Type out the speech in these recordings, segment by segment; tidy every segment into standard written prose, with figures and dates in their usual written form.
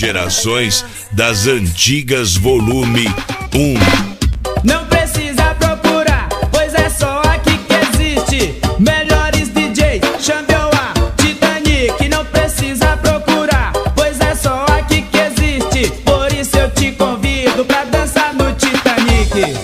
Gerações das Antigas, volume 1. Não precisa procurar, pois é só aqui que existe. Melhores DJs, Xambioá, Titanic. Não precisa procurar, pois é só aqui que existe. Por isso eu te convido pra dançar no Titanic.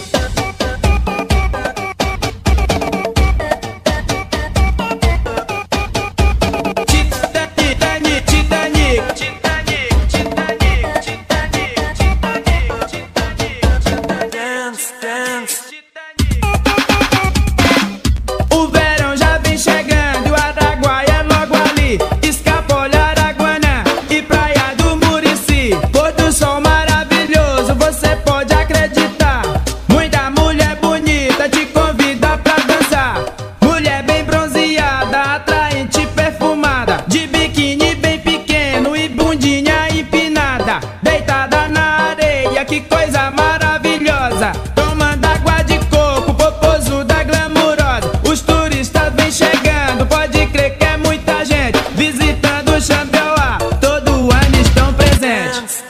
O verão já vem chegando e o Araguaia é logo ali. Escapolha, Araguanã e Praia do Murici. Pôr do sol maravilhoso, você pode acreditar. Muita mulher bonita te convida pra dançar. Mulher bem bronzeada, atraente, perfumada, de biquíni bem pequeno e bundinha empinada, deitada na areia, que coisa maravilhosa. Tomando água de coco, popozuda glamurosa. Os turistas vêm chegando, pode crer que é muita gente visitando o Xambioá, todo ano estão presentes.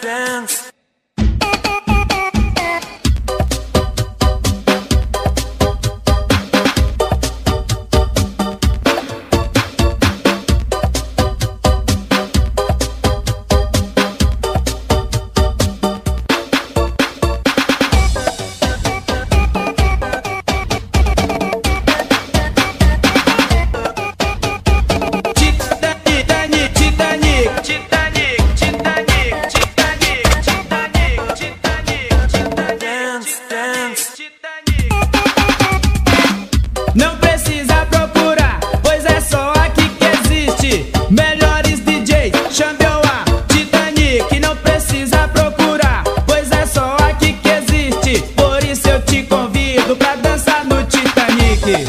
Não precisa procurar, pois é só aqui que existe. Melhores DJs, Xambioá, Titanic. Não precisa procurar, pois é só aqui que existe. Por isso eu te convido pra dançar no Titanic.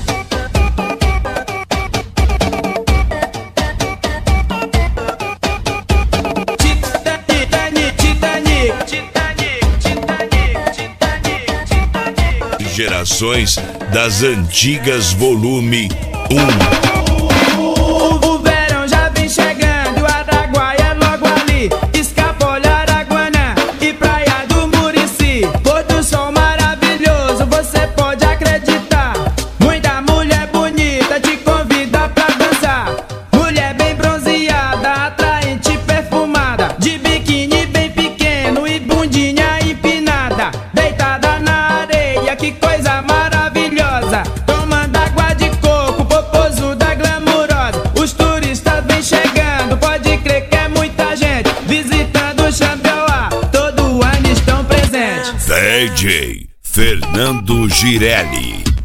Gerações das Antigas, volume 1. O verão já vem chegando e o Araguaia é logo ali. Escapolha, Araguanã e Praia do Murici. Pôr do sol maravilhoso, você pode acreditar. Muita mulher bonita te convida pra dançar. Mulher bem bronzeada, atraente, perfumada, de biquíni bem pequeno e bundinha empinada, deitada na areia, que coisa maravilhosa. Tomando água de coco, popozuda glamurosa. Os turistas vêm chegando, pode crer que é muita gente visitando o Xambioá, todo ano estão presentes. DJ Fernando Girelli.